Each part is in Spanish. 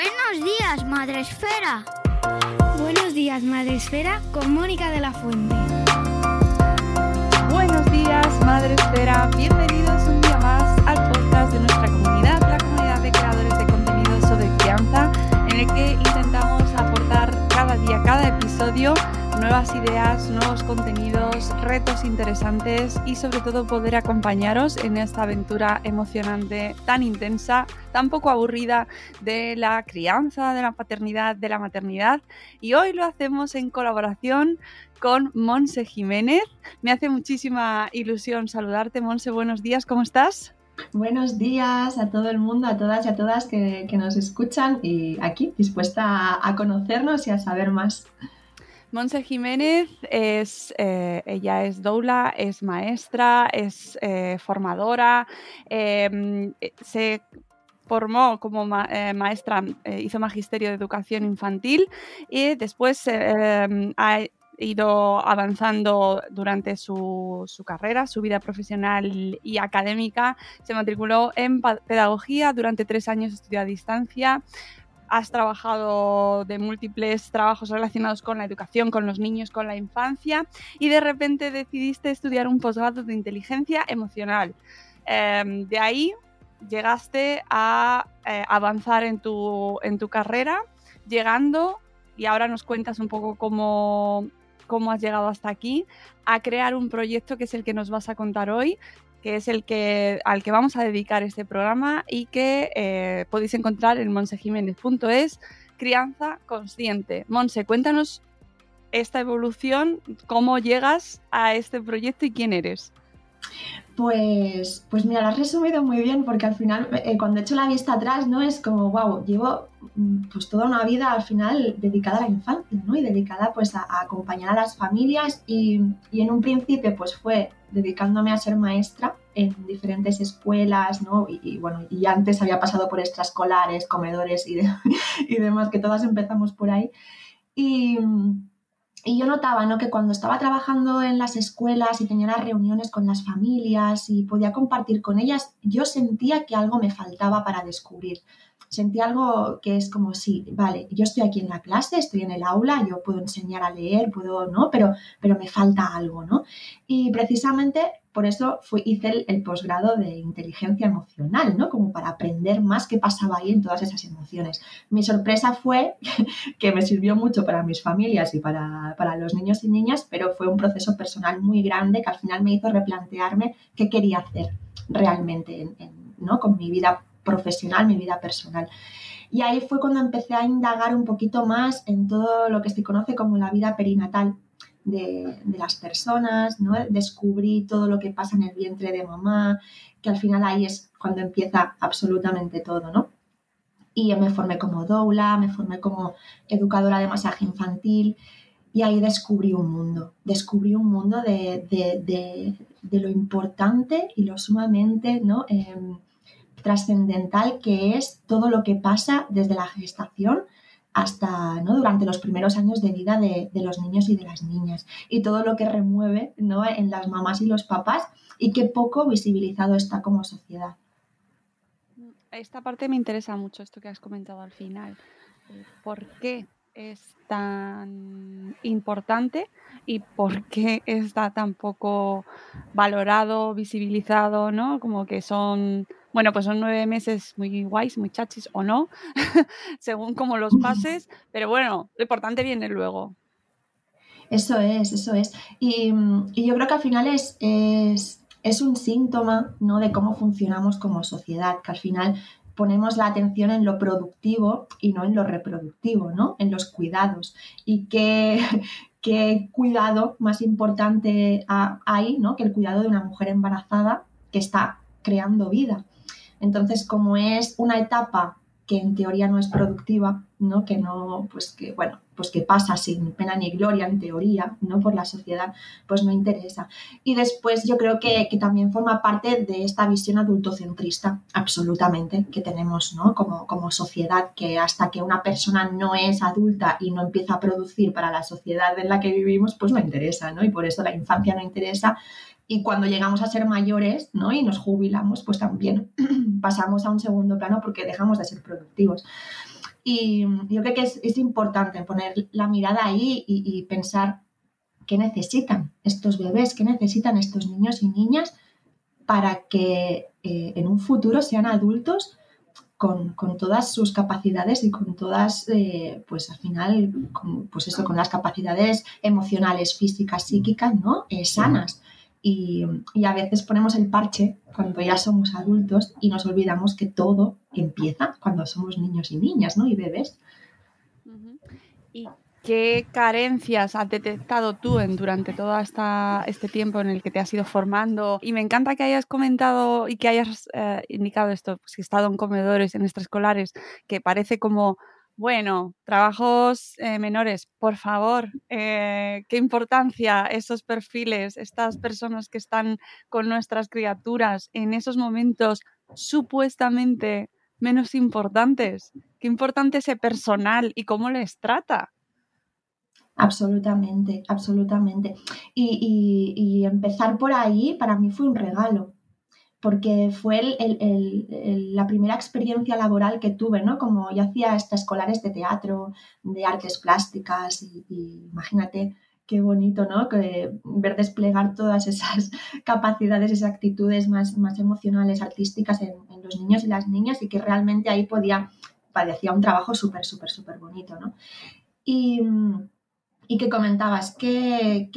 Buenos días, Madre Esfera. Buenos días, Madre Esfera, con Mónica de la Fuente. Buenos días, Madre Esfera. Bienvenidos un día más al podcast de nuestra comunidad, la comunidad de creadores de contenido sobre crianza, en el que intentamos aportar cada día, cada episodio, nuevas ideas, nuevos contenidos, retos interesantes y sobre todo poder acompañaros en esta aventura emocionante, tan intensa, tan poco aburrida de la crianza, de la paternidad, de la maternidad. Y hoy lo hacemos en colaboración con Montse Jiménez. Me hace muchísima ilusión saludarte, Montse. Buenos días, ¿cómo estás? Buenos días a todo el mundo, a todas y a todas que nos escuchan y aquí dispuesta a conocernos y a saber más. Montse Jiménez ella es doula, es maestra, es formadora, se formó como maestra, hizo magisterio de educación infantil y después ha ido avanzando durante su carrera, su vida profesional y académica. Se matriculó en pedagogía, durante 3 años estudió a distancia. Has trabajado de múltiples trabajos relacionados con la educación, con los niños, con la infancia y de repente decidiste estudiar un posgrado de inteligencia emocional. De ahí llegaste a avanzar en tu carrera, llegando, y ahora nos cuentas un poco cómo has llegado hasta aquí, a crear un proyecto que es el que nos vas a contar hoy, que es al que vamos a dedicar este programa y que podéis encontrar en monsejimenez.es, Crianza Consciente. Montse, cuéntanos esta evolución, cómo llegas a este proyecto y quién eres. Pues mira, lo has resumido muy bien, porque al final cuando echo la vista atrás, ¿no? Es como, wow, llevo pues toda una vida al final dedicada a la infancia, ¿no? Y dedicada pues a acompañar a las familias y en un principio pues fue dedicándome a ser maestra en diferentes escuelas, ¿no? Y bueno, y antes había pasado por extraescolares, comedores y demás, que todas empezamos por ahí. Y yo notaba, ¿no?, que cuando estaba trabajando en las escuelas y tenía las reuniones con las familias y podía compartir con ellas, yo sentía que algo me faltaba para descubrir. Sentía algo que es como, sí, vale, yo estoy aquí en la clase, estoy en el aula, yo puedo enseñar a leer, ¿no? Pero me falta algo, ¿no? Y precisamente por eso hice el posgrado de inteligencia emocional, ¿no? Como para aprender más qué pasaba ahí en todas esas emociones. Mi sorpresa fue que me sirvió mucho para mis familias y para los niños y niñas, pero fue un proceso personal muy grande que al final me hizo replantearme qué quería hacer realmente ¿no? Con mi vida profesional, mi vida personal. Y ahí fue cuando empecé a indagar un poquito más en todo lo que se conoce como la vida perinatal de las personas, ¿no? Descubrí todo lo que pasa en el vientre de mamá, que al final ahí es cuando empieza absolutamente todo, ¿no? Y me formé como doula, me formé como educadora de masaje infantil y ahí descubrí un mundo de lo importante y lo sumamente, ¿no? Trascendental que es todo lo que pasa desde la gestación hasta, ¿no?, durante los primeros años de vida de los niños y de las niñas, y todo lo que remueve, ¿no?, en las mamás y los papás, y qué poco visibilizado está como sociedad. Esta parte me interesa mucho, esto que has comentado al final. ¿Por qué es tan importante y por qué está tan poco valorado, visibilizado, ¿no? Como que son 9 meses muy guays, muy chachis o no, según cómo los pases, pero bueno, lo importante viene luego. Eso es. Y yo creo que al final es un síntoma, ¿no?, de cómo funcionamos como sociedad, que al final ponemos la atención en lo productivo y no en lo reproductivo, ¿no?, en los cuidados. Y qué cuidado más importante hay, ¿no?, que el cuidado de una mujer embarazada que está creando vida. Entonces, como es una etapa que en teoría no es productiva, ¿no?, que pasa sin pena ni gloria en teoría, ¿no?, por la sociedad, pues no interesa. Y después yo creo que también forma parte de esta visión adultocentrista, absolutamente, que tenemos, ¿no?, como sociedad, que hasta que una persona no es adulta y no empieza a producir para la sociedad en la que vivimos, pues no interesa, ¿no? Y por eso la infancia no interesa. Y cuando llegamos a ser mayores, ¿no?, y nos jubilamos, pues también pasamos a un segundo plano porque dejamos de ser productivos. Y yo creo que es importante poner la mirada ahí y pensar qué necesitan estos bebés, qué necesitan estos niños y niñas para que en un futuro sean adultos con todas sus capacidades y con todas, pues al final, con las capacidades emocionales, físicas, psíquicas, ¿no? Sanas. Y a veces ponemos el parche cuando ya somos adultos y nos olvidamos que todo empieza cuando somos niños y niñas, ¿no? Y bebés. ¿Y qué carencias has detectado tú durante todo este tiempo en el que te has ido formando? Y me encanta que hayas comentado y que hayas indicado esto, pues, que he estado en comedores, en extraescolares, que parece como, bueno, trabajos menores. Por favor, qué importancia esos perfiles, estas personas que están con nuestras criaturas en esos momentos supuestamente menos importantes. Qué importante ese personal y cómo les trata. Absolutamente, absolutamente. Y empezar por ahí para mí fue un regalo, porque fue la primera experiencia laboral que tuve, ¿no? Como yo hacía extraescolares de teatro, de artes plásticas y imagínate qué bonito, ¿no? Que ver desplegar todas esas capacidades, esas actitudes más emocionales, artísticas en los niños y las niñas y que realmente ahí parecía un trabajo súper, súper, súper bonito, ¿no? Y que comentabas, ¿qué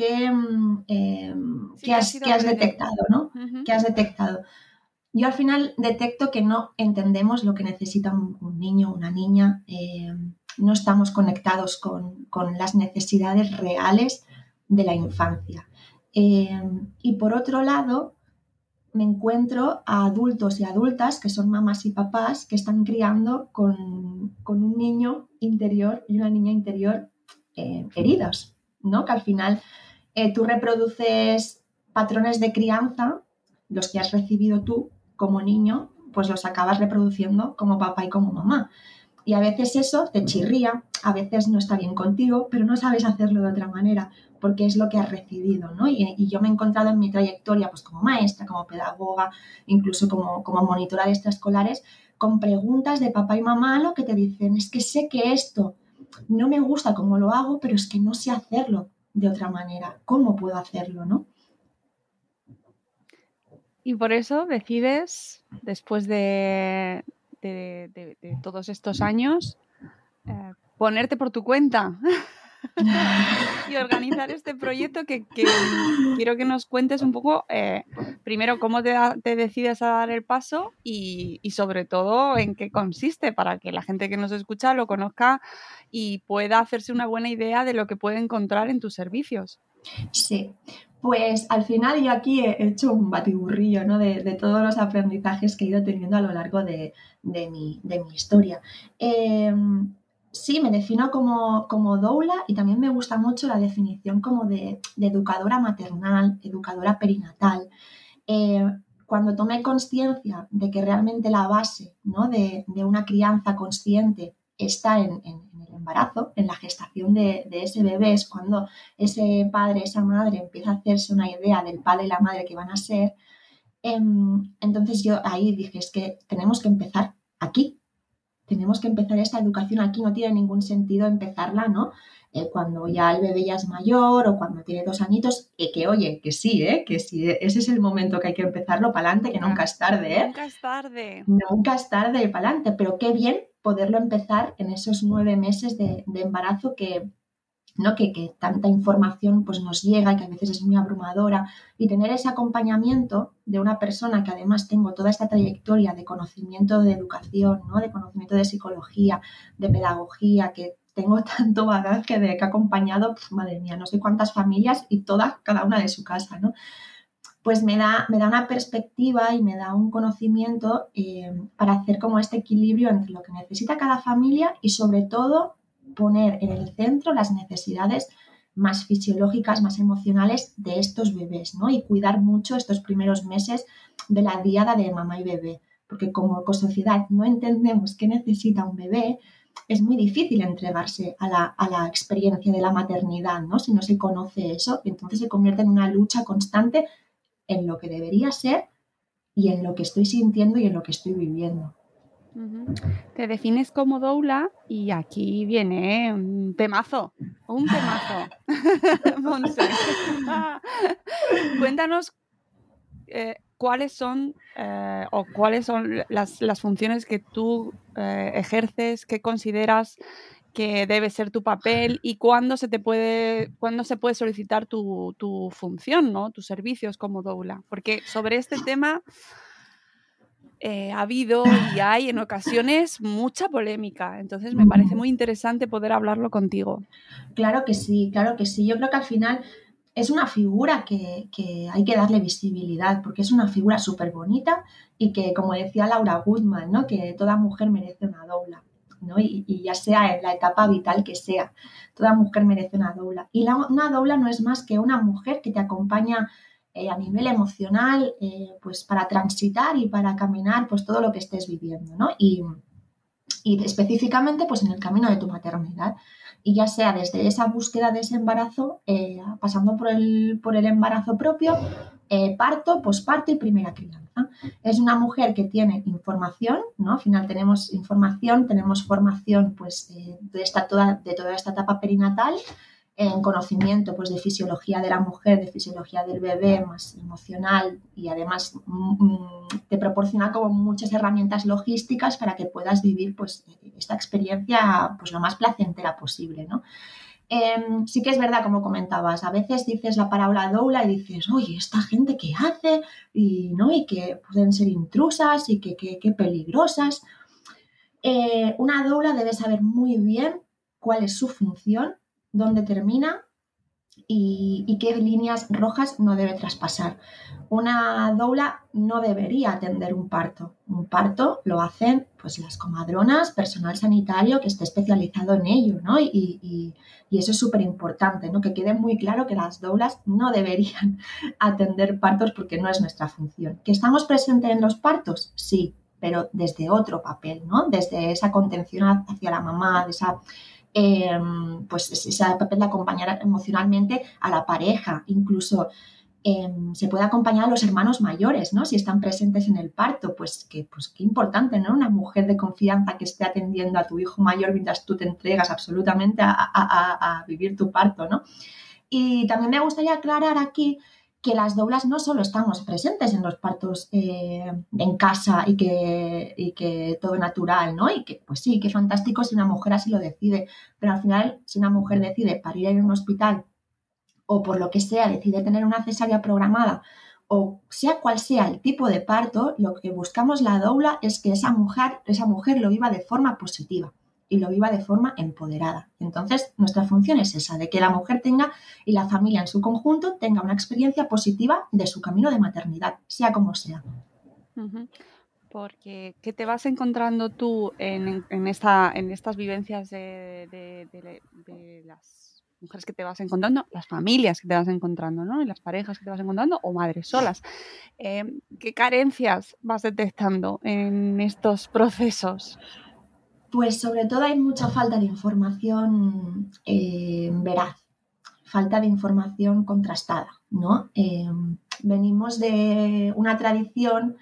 has detectado, ¿no? Uh-huh. ¿Qué has detectado? Yo al final detecto que no entendemos lo que necesita un niño o una niña, no estamos conectados con las necesidades reales de la infancia. Y por otro lado, me encuentro a adultos y adultas que son mamás y papás que están criando con un niño interior y una niña interior heridas, ¿no? Que al final tú reproduces patrones de crianza, los que has recibido tú como niño, pues los acabas reproduciendo como papá y como mamá. Y a veces eso te chirría, a veces no está bien contigo, pero no sabes hacerlo de otra manera, porque es lo que has recibido, ¿no? Y yo me he encontrado en mi trayectoria, pues como maestra, como pedagoga, incluso como monitora de extraescolares, con preguntas de papá y mamá, lo que te dicen es que sé que esto no me gusta como lo hago, pero es que no sé hacerlo de otra manera. ¿Cómo puedo hacerlo, no? Y por eso decides, después de todos estos años, ponerte por tu cuenta y organizar este proyecto que quiero que nos cuentes un poco, primero, cómo te decides a dar el paso y sobre todo en qué consiste, para que la gente que nos escucha lo conozca y pueda hacerse una buena idea de lo que puede encontrar en tus servicios. Sí, pues al final yo aquí he hecho un batiburrillo, ¿no? de todos los aprendizajes que he ido teniendo a lo largo de mi historia. Sí, me defino como doula y también me gusta mucho la definición como de educadora maternal, educadora perinatal. Cuando tomé conciencia de que realmente la base, ¿no? de una crianza consciente está en el embarazo, en la gestación de ese bebé, es cuando ese padre, esa madre empieza a hacerse una idea del padre y la madre que van a ser. Entonces yo ahí dije, es que tenemos que empezar aquí, tenemos que empezar esta educación aquí, no tiene ningún sentido empezarla, ¿no? Cuando ya el bebé ya es mayor o cuando tiene 2 añitos, que oye, que sí, ese es el momento que hay que empezarlo para adelante, que nunca es tarde, ¿eh? Nunca es tarde. Nunca es tarde para adelante, pero qué bien poderlo empezar en esos 9 meses de embarazo ¿no? que tanta información pues, nos llega y que a veces es muy abrumadora, y tener ese acompañamiento de una persona que además tengo toda esta trayectoria de conocimiento de educación, ¿no? De conocimiento de psicología, de pedagogía, que tengo tanto bagaje de que ha acompañado, madre mía, no sé cuántas familias y todas, cada una de su casa, ¿no? Pues me da una perspectiva y me da un conocimiento para hacer como este equilibrio entre lo que necesita cada familia y sobre todo poner en el centro las necesidades más fisiológicas, más emocionales de estos bebés, ¿no? Y cuidar mucho estos primeros meses de la diada de mamá y bebé, porque como sociedad no entendemos qué necesita un bebé, es muy difícil entregarse a la experiencia de la maternidad, ¿no? Si no se conoce eso, entonces se convierte en una lucha constante en lo que debería ser y en lo que estoy sintiendo y en lo que estoy viviendo. Ujú. Te defines como doula y aquí viene un temazo. Montse. Cuéntanos cuáles son las funciones que tú ejerces, qué consideras que debe ser tu papel y cuándo se puede solicitar tu función, ¿no? Tus servicios como doula. Porque sobre este tema ha habido y hay en ocasiones mucha polémica. Entonces me parece muy interesante poder hablarlo contigo. Claro que sí, claro que sí. Yo creo que al final es una figura que hay que darle visibilidad porque es una figura súper bonita y que, como decía Laura Goodman, ¿no? Que toda mujer merece una doula, ¿no? Y ya sea en la etapa vital que sea, toda mujer merece una doula. Y una doula no es más que una mujer que te acompaña a nivel emocional, pues para transitar y para caminar pues todo lo que estés viviendo, ¿no? Y específicamente pues en el camino de tu maternidad. Y ya sea desde esa búsqueda de ese embarazo, pasando por el embarazo propio, parto, posparto y primera crianza. Es una mujer que tiene información, ¿no? Al final tenemos información, tenemos formación pues, de toda esta etapa perinatal, en conocimiento pues, de fisiología de la mujer, de fisiología del bebé, más emocional y además te proporciona como muchas herramientas logísticas para que puedas vivir pues, esta experiencia pues, lo más placentera posible, ¿no? Sí que es verdad, como comentabas, a veces dices la palabra doula y dices, oye, esta gente qué hace y que pueden ser intrusas y que peligrosas. Una doula debe saber muy bien cuál es su función, dónde termina y qué líneas rojas no debe traspasar. Una doula no debería atender un parto. Un parto lo hacen pues las comadronas, personal sanitario que esté especializado en ello, ¿no? Y eso es súper importante, ¿no? Que quede muy claro que las doulas no deberían atender partos porque no es nuestra función. ¿Que estamos presentes en los partos? Sí, pero desde otro papel, ¿no? Desde esa contención hacia la mamá, de esa pues ese papel de acompañar emocionalmente a la pareja, incluso se puede acompañar a los hermanos mayores, ¿no? Si están presentes en el parto, pues qué importante, ¿no? Una mujer de confianza que esté atendiendo a tu hijo mayor mientras tú te entregas absolutamente a vivir tu parto, ¿no? Y también me gustaría aclarar aquí que las doulas no solo estamos presentes en los partos en casa y que todo natural, ¿no? Y que, pues sí, que fantástico si una mujer así lo decide, pero al final, si una mujer decide parir en un hospital o por lo que sea decide tener una cesárea programada o sea cual sea el tipo de parto, lo que buscamos la doula es que esa mujer lo viva de forma positiva y lo viva de forma empoderada. Entonces, nuestra función es esa, de que la mujer tenga y la familia en su conjunto tenga una experiencia positiva de su camino de maternidad, sea como sea. Uh-huh. Porque ¿qué te vas encontrando tú en estas vivencias de las mujeres que te vas encontrando, las familias que te vas encontrando, ¿no? Y las parejas que te vas encontrando o madres solas? ¿Qué carencias vas detectando en estos procesos? Pues sobre todo hay mucha falta de información veraz, falta de información contrastada, ¿no? Venimos de una tradición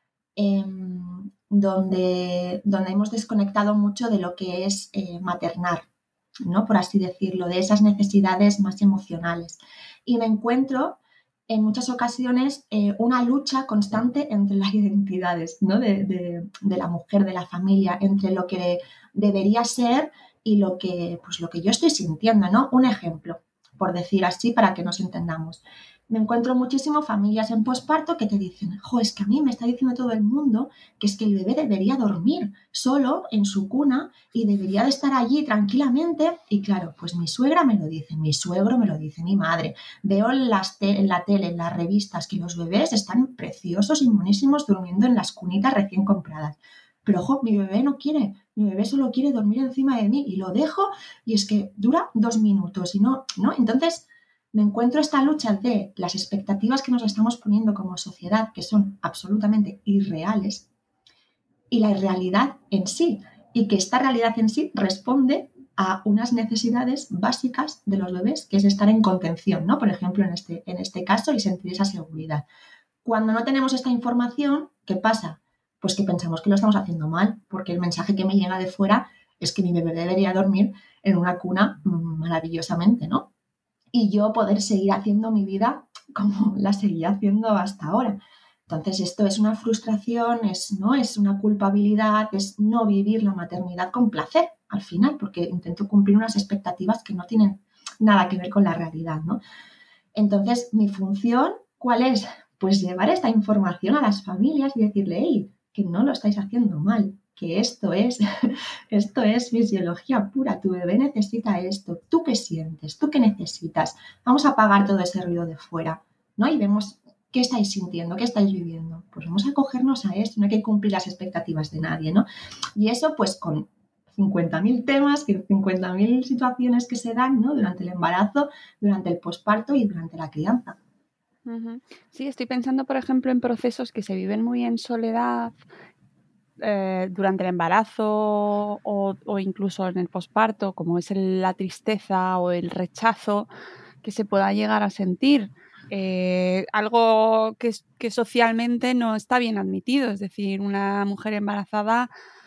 donde hemos desconectado mucho de lo que es maternar, ¿no? Por así decirlo, de esas necesidades más emocionales. Y me encuentro en muchas ocasiones una lucha constante entre las identidades, ¿no? de la mujer, de la familia, entre lo que debería ser y lo que yo estoy sintiendo, ¿no? Un ejemplo, por decir así, para que nos entendamos. Me encuentro muchísimo familias en posparto que te dicen, jo, es que a mí me está diciendo todo el mundo que es que el bebé debería dormir solo en su cuna y debería de estar allí tranquilamente. Y claro, pues mi suegra me lo dice, mi suegro me lo dice, mi madre. Veo en la tele, en las revistas, que los bebés están preciosos y monísimos durmiendo en las cunitas recién compradas. Pero ojo, mi bebé no quiere, mi bebé solo quiere dormir encima de mí y lo dejo y es que dura 2 minutos y no. Entonces me encuentro esta lucha de las expectativas que nos estamos poniendo como sociedad, que son absolutamente irreales, y la realidad en sí, y que esta realidad en sí responde a unas necesidades básicas de los bebés, que es estar en contención, ¿no? Por ejemplo, en este caso, y sentir esa seguridad. Cuando no tenemos esta información, ¿qué pasa? pues que pensamos que lo estamos haciendo mal, porque el mensaje que me llega de fuera es que mi bebé debería dormir en una cuna maravillosamente, ¿no? Y yo poder seguir haciendo mi vida como la seguía haciendo hasta ahora. Entonces esto es una frustración, ¿no? Es una culpabilidad, es no vivir la maternidad con placer al final, porque intento cumplir unas expectativas que no tienen nada que ver con la realidad, ¿no? Entonces, mi función, ¿cuál es? Pues llevar esta información a las familias y decirle, hey, que no lo estáis haciendo mal, que esto es fisiología pura, tu bebé necesita esto, ¿tú qué sientes? ¿Tú qué necesitas? Vamos a apagar todo ese ruido de fuera, ¿no? Y vemos qué estáis sintiendo, qué estáis viviendo. Pues vamos a acogernos a esto, no hay que cumplir las expectativas de nadie, ¿no? Y eso pues con 50.000 temas, 50.000 situaciones que se dan, ¿no? Durante el embarazo, durante el posparto y durante la crianza. Uh-huh. Sí, estoy pensando, por ejemplo, en procesos que se viven muy en soledad durante el embarazo o incluso en el posparto, como es la tristeza o el rechazo que se pueda llegar a sentir. Algo que socialmente no está bien admitido, es decir, una mujer embarazada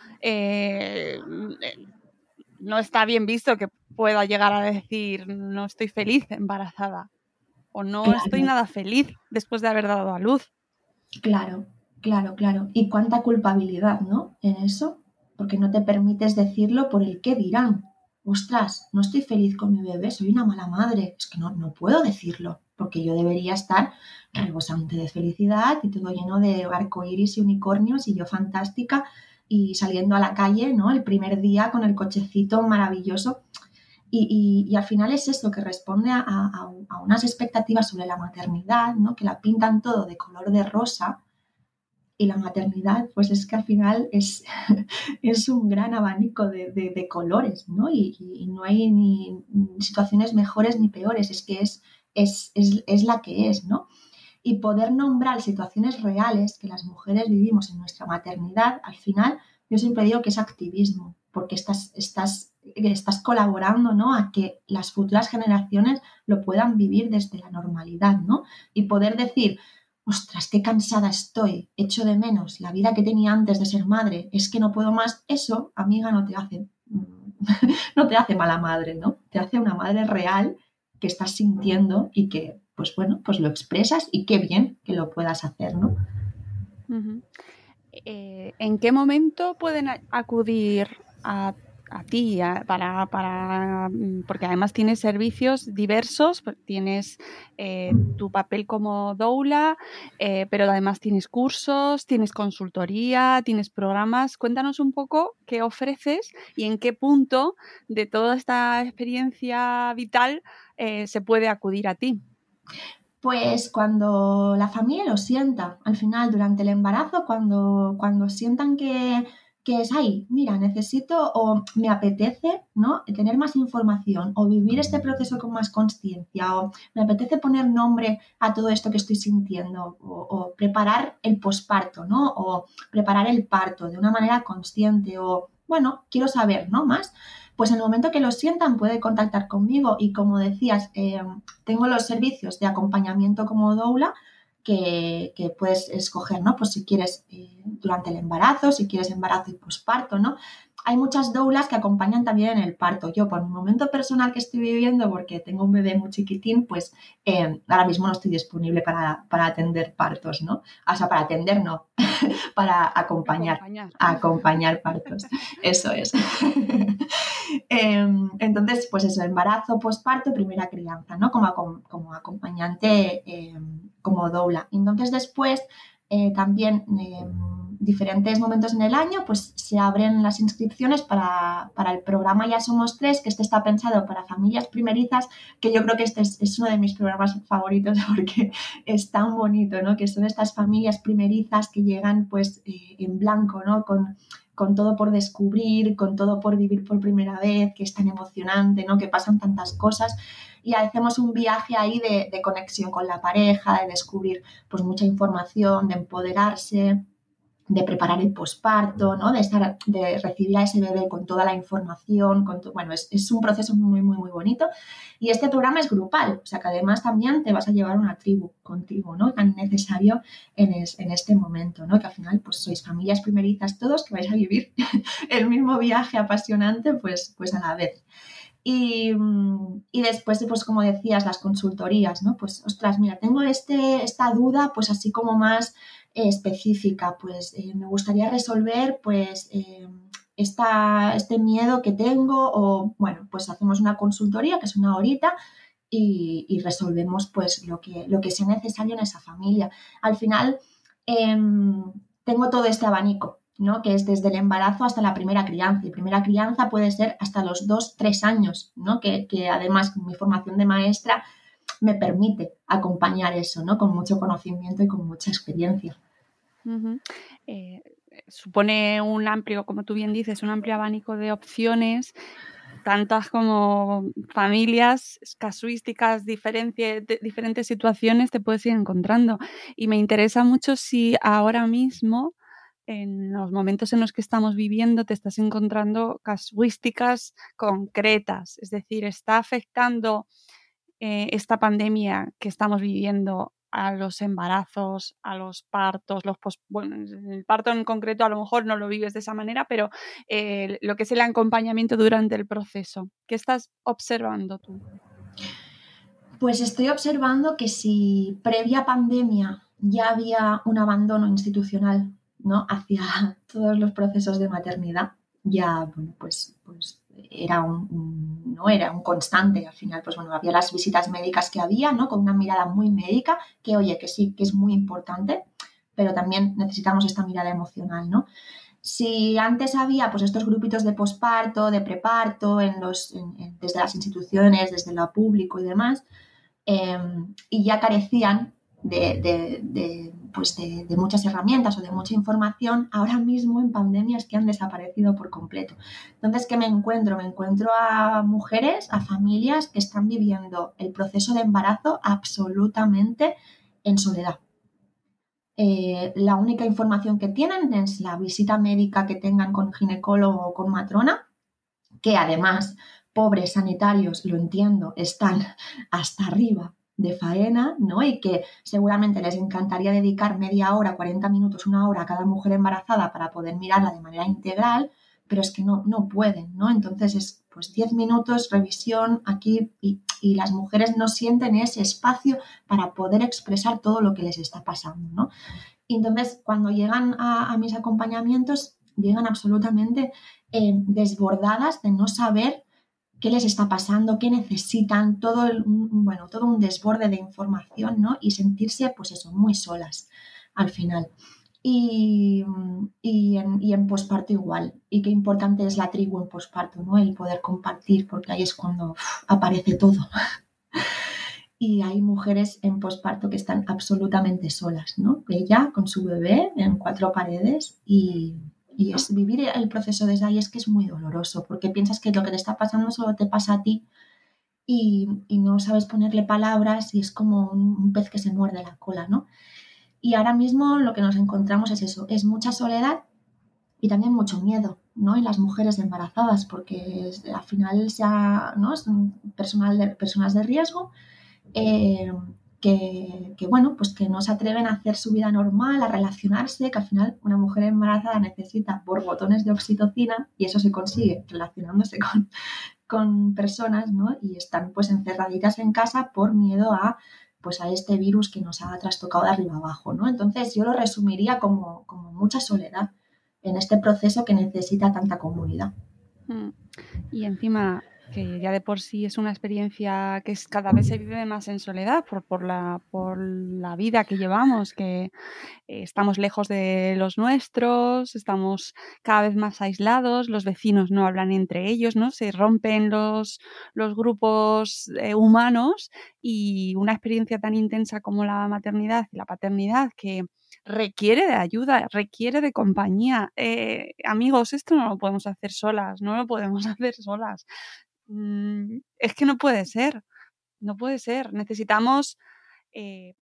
no está bien visto que pueda llegar a decir no estoy feliz embarazada o no Claro. Estoy nada feliz después de haber dado a luz. Claro. Y cuánta culpabilidad, ¿no? En eso, porque no te permites decirlo por el qué dirán. Ostras, no estoy feliz con mi bebé, soy una mala madre. Es que no puedo decirlo, porque yo debería estar rebosante de felicidad y todo lleno de arcoíris y unicornios y yo fantástica y saliendo a la calle, ¿no? El primer día con el cochecito maravilloso. Y al final es eso, que responde a unas expectativas sobre la maternidad, ¿no? Que la pintan todo de color de rosa. Y la maternidad, pues es que al final es un gran abanico de colores, ¿no? Y no hay ni situaciones mejores ni peores, es que es la que es, ¿no? Y poder nombrar situaciones reales que las mujeres vivimos en nuestra maternidad, al final, yo siempre digo que es activismo, porque estás colaborando, ¿no? A que las futuras generaciones lo puedan vivir desde la normalidad, ¿no? Y poder decir, ostras, qué cansada estoy, echo de menos la vida que tenía antes de ser madre, es que no puedo más, eso, amiga, no te hace mala madre, ¿no? Te hace una madre real que estás sintiendo y que, pues bueno, pues lo expresas y qué bien que lo puedas hacer, ¿no? Uh-huh. ¿En qué momento pueden acudir a ti porque además tienes servicios diversos, tienes tu papel como doula, pero además tienes cursos, tienes consultoría, tienes programas? Cuéntanos un poco qué ofreces y en qué punto de toda esta experiencia vital se puede acudir a ti. Pues cuando la familia lo sienta, al final, durante el embarazo, cuando sientan que es, ay, mira, necesito o me apetece, ¿no? Tener más información o vivir este proceso con más consciencia o me apetece poner nombre a todo esto que estoy sintiendo o preparar el posparto, ¿no? O preparar el parto de una manera consciente o, bueno, quiero saber, ¿no? Más. Pues en el momento que lo sientan puede contactar conmigo y como decías, tengo los servicios de acompañamiento como doula que puedes escoger, ¿no? Pues si quieres durante el embarazo, si quieres embarazo y posparto, ¿no? Hay muchas doulas que acompañan también en el parto. Yo, por mi momento personal que estoy viviendo, porque tengo un bebé muy chiquitín, pues ahora mismo no estoy disponible para atender partos, ¿no? O sea, para atender no, para acompañar partos. Eso es. Entonces, pues eso, embarazo, posparto, primera crianza, ¿no? Como acompañante, como doula. Entonces, después, también diferentes momentos en el año, pues se abren las inscripciones para el programa Ya Somos Tres, que está pensado para familias primerizas, que yo creo que este es uno de mis programas favoritos porque es tan bonito, ¿no? Que son estas familias primerizas que llegan pues en blanco, ¿no? Con todo por descubrir, con todo por vivir por primera vez, que es tan emocionante, ¿no? Que pasan tantas cosas y hacemos un viaje ahí de conexión con la pareja, de descubrir pues mucha información, de empoderarse de preparar el posparto, ¿no? De recibir a ese bebé con toda la información, bueno, es un proceso muy, muy, muy bonito. Y este programa es grupal, o sea que además también te vas a llevar una tribu contigo, ¿no? Tan necesario en este momento, ¿no? Que al final pues sois familias primerizas todos que vais a vivir el mismo viaje apasionante pues a la vez. Y después, pues como decías, las consultorías, ¿no? Pues, ostras, mira, tengo esta duda, pues así como más específica, pues me gustaría resolver, pues, este miedo que tengo o, bueno, pues hacemos una consultoría, que es una horita, y resolvemos, pues, lo que sea necesario en esa familia. Al final, tengo todo este abanico, ¿no? Que es desde el embarazo hasta la primera crianza. Y primera crianza puede ser hasta los 2-3 años, ¿no? Que además mi formación de maestra me permite acompañar eso, ¿no? Con mucho conocimiento y con mucha experiencia. Uh-huh. Supone un amplio, como tú bien dices, un amplio abanico de opciones, tantas como familias, casuísticas, diferentes situaciones te puedes ir encontrando. Y me interesa mucho si ahora mismo, en los momentos en los que estamos viviendo, te estás encontrando casuísticas concretas, es decir, ¿está afectando esta pandemia que estamos viviendo a los embarazos, a los partos, bueno, el parto en concreto a lo mejor no lo vives de esa manera, pero lo que es el acompañamiento durante el proceso? ¿Qué estás observando tú? Pues estoy observando que si previa pandemia ya había un abandono institucional, ¿no? Hacia todos los procesos de maternidad, ya, bueno, pues era no era un constante. Al final, pues bueno, había las visitas médicas que había, ¿no? Con una mirada muy médica, que oye, que sí, que es muy importante, pero también necesitamos esta mirada emocional, ¿no? Si antes había pues estos grupitos de posparto, de preparto, desde las instituciones, desde lo público y demás, y ya carecían de muchas herramientas o de mucha información, ahora mismo en pandemia es que han desaparecido por completo. Entonces, ¿qué me encuentro? Me encuentro a mujeres, a familias que están viviendo el proceso de embarazo absolutamente en soledad. La única información que tienen es la visita médica que tengan con ginecólogo o con matrona, que además, pobres sanitarios, lo entiendo, están hasta arriba de faena, ¿no? Y que seguramente les encantaría dedicar media hora, 40 minutos, una hora a cada mujer embarazada para poder mirarla de manera integral, pero es que no pueden, ¿no? Entonces es pues 10 minutos, revisión aquí y las mujeres no sienten ese espacio para poder expresar todo lo que les está pasando, ¿no? Y entonces cuando llegan a mis acompañamientos, llegan absolutamente desbordadas de no saber qué les está pasando, qué necesitan, todo un desborde de información, ¿no? Y sentirse, pues eso, muy solas al final. Y en posparto igual. Y qué importante es la tribu en posparto, ¿no? El poder compartir, porque ahí es cuando aparece todo. Y hay mujeres en posparto que están absolutamente solas, ¿no? Ella con su bebé en 4 paredes y es vivir el proceso desde ahí es que es muy doloroso, porque piensas que lo que te está pasando solo te pasa a ti y no sabes ponerle palabras y es como un pez que se muerde la cola, ¿no? Y ahora mismo lo que nos encontramos es eso, es mucha soledad y también mucho miedo, ¿no? En las mujeres embarazadas, porque al final ¿no? Son personas de riesgo, que bueno, pues que no se atreven a hacer su vida normal, a relacionarse, que al final una mujer embarazada necesita borbotones de oxitocina y eso se consigue relacionándose con personas, ¿no? Y están pues encerraditas en casa por miedo a este virus que nos ha trastocado de arriba abajo, ¿no? Entonces yo lo resumiría como mucha soledad en este proceso que necesita tanta comunidad. Y encima, que ya de por sí es una experiencia que cada vez se vive más en soledad por la vida que llevamos, que estamos lejos de los nuestros, estamos cada vez más aislados, los vecinos no hablan entre ellos, ¿no? Se rompen los grupos humanos, y una experiencia tan intensa como la maternidad y la paternidad, que requiere de ayuda, requiere de compañía. Amigos, esto no lo podemos hacer solas, no lo podemos hacer solas. Es que no puede ser, no puede ser. Necesitamos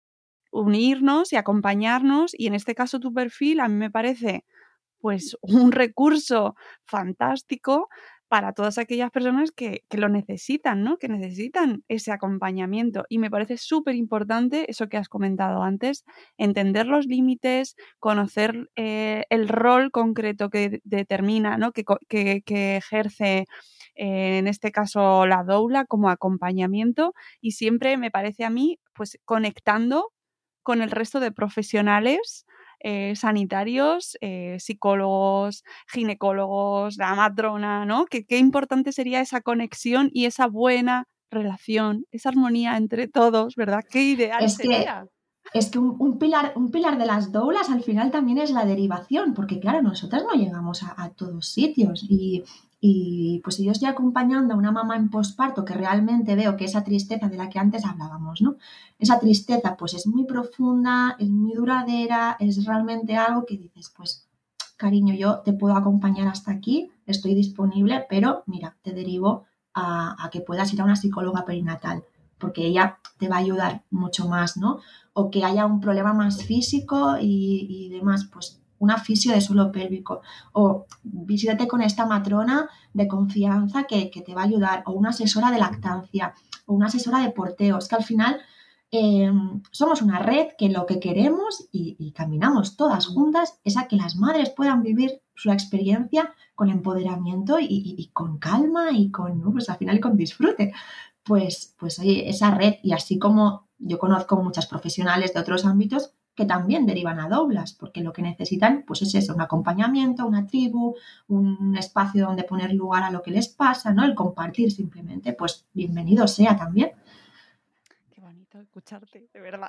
unirnos y acompañarnos, y en este caso tu perfil a mí me parece pues un recurso fantástico para todas aquellas personas que lo necesitan, ¿no? Que necesitan ese acompañamiento. Y me parece súper importante eso que has comentado antes, entender los límites, conocer el rol concreto que determina, ¿no? Que ejerce, en este caso, la doula como acompañamiento, y siempre me parece a mí, pues conectando con el resto de profesionales sanitarios, psicólogos, ginecólogos, la matrona, ¿no? Qué importante sería esa conexión y esa buena relación, esa armonía entre todos, ¿verdad? Qué ideal Es que, sería. es que un pilar de las doulas al final también es la derivación, porque claro, nosotras no llegamos a todos sitios y pues si yo estoy acompañando a una mamá en posparto que realmente veo que esa tristeza de la que antes hablábamos, ¿no? Esa tristeza pues es muy profunda, es muy duradera, es realmente algo que dices, pues cariño, yo te puedo acompañar hasta aquí, estoy disponible, pero mira, te derivo a que puedas ir a una psicóloga perinatal, porque ella te va a ayudar mucho más, ¿no? O que haya un problema más físico y demás, pues una fisio de suelo pélvico, o visítate con esta matrona de confianza que te va a ayudar, o una asesora de lactancia, o una asesora de porteo. Es que al final somos una red que lo que queremos y caminamos todas juntas es a que las madres puedan vivir su experiencia con empoderamiento y con calma y con, ¿no? Pues al final con disfrute. Pues oye, esa red, y así como yo conozco muchas profesionales de otros ámbitos que también derivan a doulas, porque lo que necesitan pues es eso, un acompañamiento, una tribu, un espacio donde poner lugar a lo que les pasa, ¿no? El compartir simplemente, pues bienvenido sea también. Qué bonito escucharte, de verdad.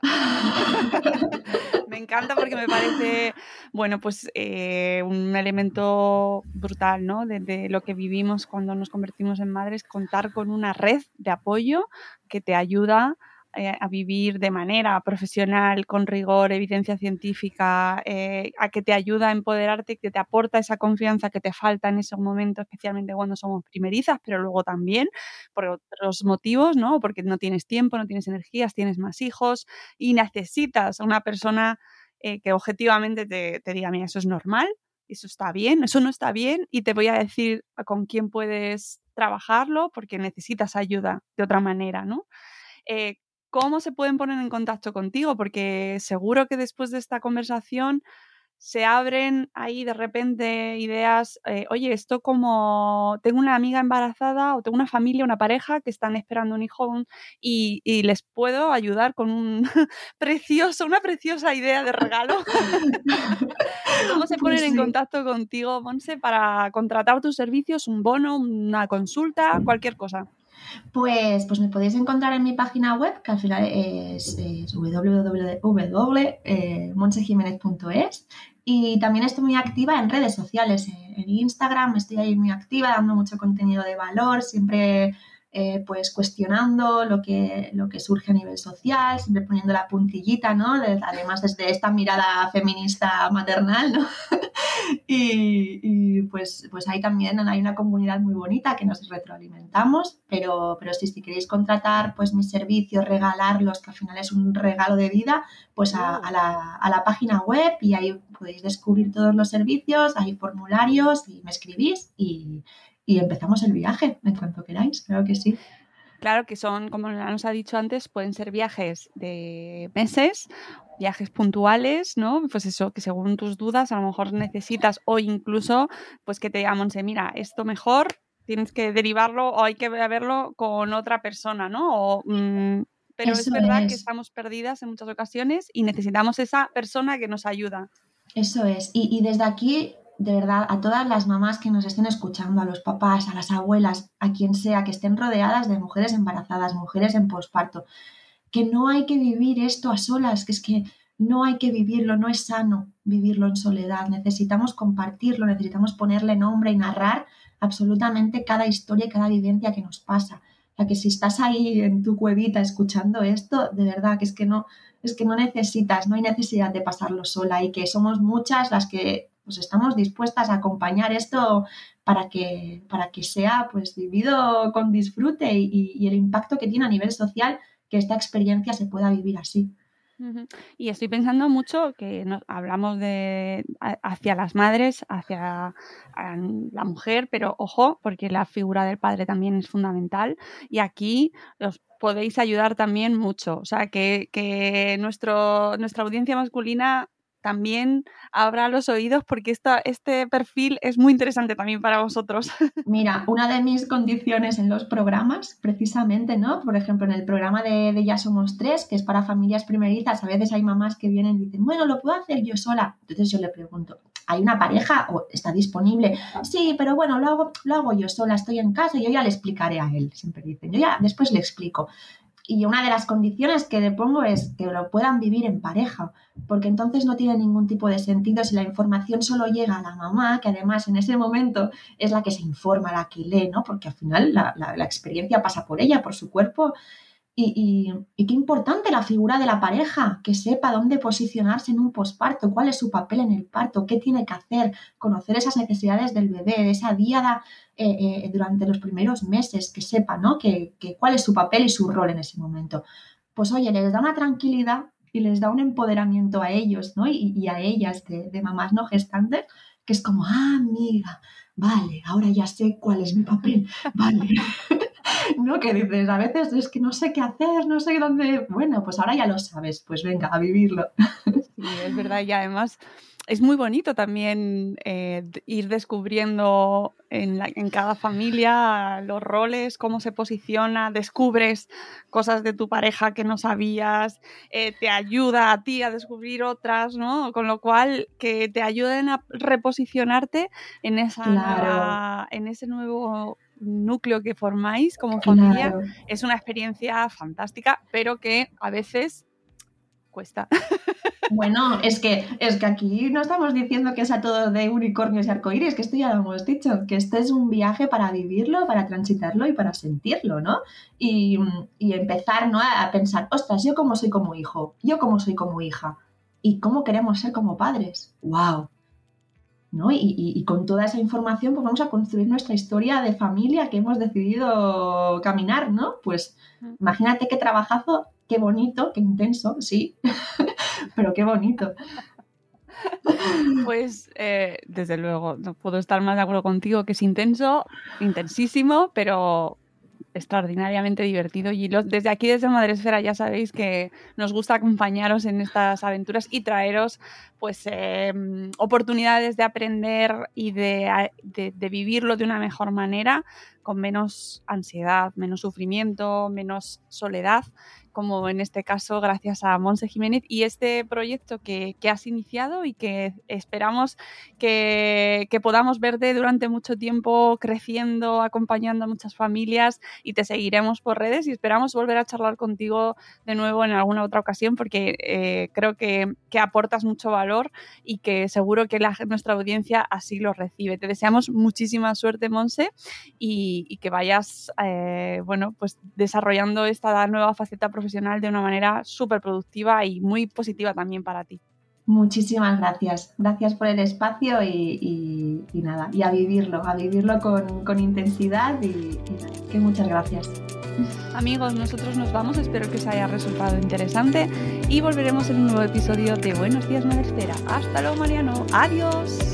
Me encanta porque me parece, bueno, pues un elemento brutal, ¿no? De lo que vivimos cuando nos convertimos en madres, contar con una red de apoyo que te ayuda a vivir de manera profesional, con rigor, evidencia científica, a que te ayuda a empoderarte, que te aporta esa confianza que te falta en ese momento, especialmente cuando somos primerizas, pero luego también por otros motivos, ¿no? Porque no tienes tiempo, no tienes energías, tienes más hijos y necesitas a una persona que objetivamente te diga, mira, eso es normal, eso está bien, eso no está bien, y te voy a decir con quién puedes trabajarlo porque necesitas ayuda de otra manera, ¿no? ¿Cómo se pueden poner en contacto contigo? Porque seguro que después de esta conversación se abren ahí de repente ideas, oye, esto como tengo una amiga embarazada o tengo una familia, una pareja que están esperando un hijo y les puedo ayudar con una preciosa idea de regalo. ¿Cómo se ponen Pues en sí. contacto contigo, Monse, para contratar tus servicios, un bono, una consulta, cualquier cosa? Pues me podéis encontrar en mi página web, que al final es www.monsejimenez.es, y también estoy muy activa en redes sociales, en Instagram estoy ahí muy activa, dando mucho contenido de valor, siempre pues cuestionando lo que surge a nivel social, siempre poniendo la puntillita, ¿no? Además desde esta mirada feminista maternal, ¿no? Pues ahí también hay una comunidad muy bonita que nos retroalimentamos, pero sí, si queréis contratar pues mis servicios, regalarlos, que al final es un regalo de vida, pues a la página web, y ahí podéis descubrir todos los servicios, hay formularios y me escribís y empezamos el viaje en cuanto queráis, claro que sí. Claro que son, como nos ha dicho antes, pueden ser viajes de meses, viajes puntuales, ¿no? Pues eso, que según tus dudas a lo mejor necesitas, o incluso pues que te digan, Monse, mira, esto mejor tienes que derivarlo o hay que verlo con otra persona, ¿no? Pero es Eso verdad que es. estamos perdidas en muchas ocasiones y necesitamos esa persona que nos ayuda. Eso es. Y desde aquí, de verdad, a todas las mamás que nos estén escuchando, a los papás, a las abuelas, a quien sea, que estén rodeadas de mujeres embarazadas, mujeres en posparto, que no hay que vivir esto a solas, que es que no hay que vivirlo, no es sano vivirlo en soledad. Necesitamos compartirlo, necesitamos ponerle nombre y narrar absolutamente cada historia y cada vivencia que nos pasa. O sea, que si estás ahí en tu cuevita escuchando esto, de verdad que es que no necesitas, no hay necesidad de pasarlo sola, y que somos muchas las que pues estamos dispuestas a acompañar esto para que sea pues vivido con disfrute y el impacto que tiene a nivel social que esta experiencia se pueda vivir así. Ujú. Y estoy pensando mucho que hablamos hacia las madres, hacia la mujer, pero ojo, porque la figura del padre también es fundamental y aquí os podéis ayudar también mucho. O sea, que nuestra audiencia masculina también abra los oídos porque este perfil es muy interesante también para vosotros. Mira, una de mis condiciones en los programas, precisamente, ¿no? Por ejemplo, en el programa de Ya Somos Tres, que es para familias primerizas, a veces hay mamás que vienen y dicen, bueno, lo puedo hacer yo sola. Entonces yo le pregunto, ¿hay una pareja o está disponible? Sí, pero bueno, lo hago yo sola, estoy en casa y yo ya le explicaré a él, siempre dicen. Yo ya después le explico. Y una de las condiciones que le pongo es que lo puedan vivir en pareja, porque entonces no tiene ningún tipo de sentido si la información solo llega a la mamá, que además en ese momento es la que se informa, la que lee, ¿no? Porque al final la experiencia pasa por ella, por su cuerpo. Y qué importante la figura de la pareja, que sepa dónde posicionarse en un posparto, cuál es su papel en el parto, qué tiene que hacer, conocer esas necesidades del bebé, de esa diada durante los primeros meses, que sepa, ¿no? Que cuál es su papel y su rol en ese momento. Pues oye, les da una tranquilidad y les da un empoderamiento a ellos, ¿no? Y a ellas de mamás no gestantes, que es como, ah, amiga, vale, ahora ya sé cuál es mi papel, vale. ¿No? Que dices, a veces es que no sé qué hacer, no sé dónde. Bueno, pues ahora ya lo sabes, pues venga, a vivirlo. Sí, es verdad, y además es muy bonito también ir descubriendo en cada familia los roles, cómo se posiciona, descubres cosas de tu pareja que no sabías, te ayuda a ti a descubrir otras, ¿no? Con lo cual, que te ayuden a reposicionarte en Claro, en ese nuevo núcleo que formáis como familia, claro. es una experiencia fantástica, pero que a veces cuesta. Bueno, es que aquí no estamos diciendo que sea todo de unicornios y arcoíris, que esto ya lo hemos dicho, que este es un viaje para vivirlo, para transitarlo y para sentirlo, ¿no? Y empezar, ¿no? A pensar, ostras, yo cómo soy como hijo, yo cómo soy como hija, y cómo queremos ser como padres. ¡Wow! ¿No? Y con toda esa información pues vamos a construir nuestra historia de familia que hemos decidido caminar, ¿no? Pues imagínate qué trabajazo, qué bonito, qué intenso, sí, pero qué bonito. Pues desde luego, no puedo estar más de acuerdo contigo que es intenso, intensísimo, pero extraordinariamente divertido. Y desde aquí, desde Madresfera, ya sabéis que nos gusta acompañaros en estas aventuras y traeros pues oportunidades de aprender y de vivirlo de una mejor manera, con menos ansiedad, menos sufrimiento, menos soledad, como en este caso gracias a Monse Jiménez y este proyecto que has iniciado y que esperamos que podamos verte durante mucho tiempo creciendo, acompañando a muchas familias, y te seguiremos por redes y esperamos volver a charlar contigo de nuevo en alguna otra ocasión porque creo que aportas mucho valor y que seguro que nuestra audiencia así lo recibe. Te deseamos muchísima suerte, Monse, y que vayas bueno, pues desarrollando esta nueva faceta profesional de una manera súper productiva y muy positiva también para ti. Muchísimas gracias. Gracias por el espacio y nada, y a vivirlo con intensidad y nada, que muchas gracias. Amigos, nosotros nos vamos, espero que os haya resultado interesante y volveremos en un nuevo episodio de Buenos Días Madresfera. Hasta luego, Mariano. Adiós.